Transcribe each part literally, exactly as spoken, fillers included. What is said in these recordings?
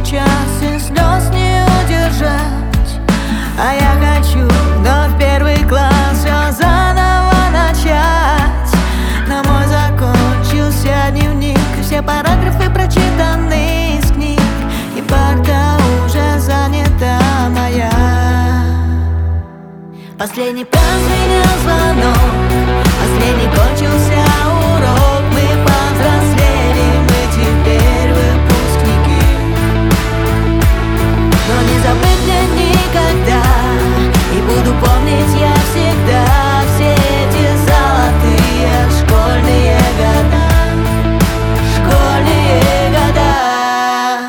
сейчас и слез не удержать. А я хочу вновь первый класс, все заново начать. Но мой закончился дневник, и все параграфы прочитаны из книг, и парта уже занята моя. Последний прозвенел звонок, последний кончился урок. Мы повзрослели, мы теперь выпускники. Но не забыть мне никогда, и буду помнить я всегда все эти золотые школьные года, школьные года.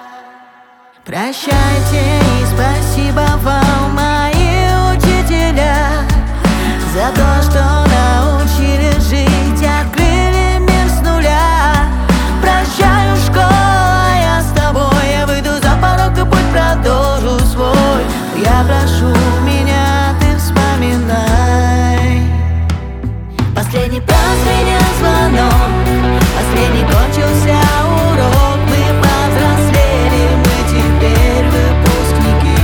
Прощайте и спасибо вам, мои учителя, за то, что научили жить, открыли мир с нуля. Прощаю, школа, я с тобой, я выйду за порог и путь продолжу свой. Я прошу, меня ты вспоминай. Последний прозвенел звонок, последний кончился урок. Мы повзрослели, мы теперь выпускники.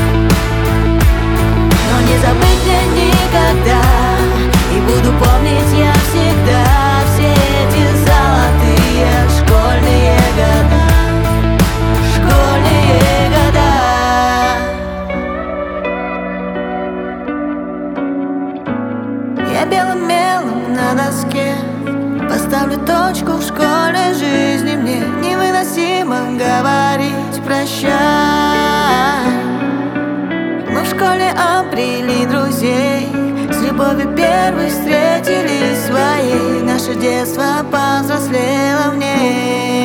Но не забыть мне никогда, и буду помнить я всегда все эти золотые школьные года, школьные года. Я белым мелом на доске поставлю точку в школьной жизни. Мне невыносимо говорить прощай. Мы в школе обрели друзей, с любовью первой встретились своей. Наше детство повзрослело в ней.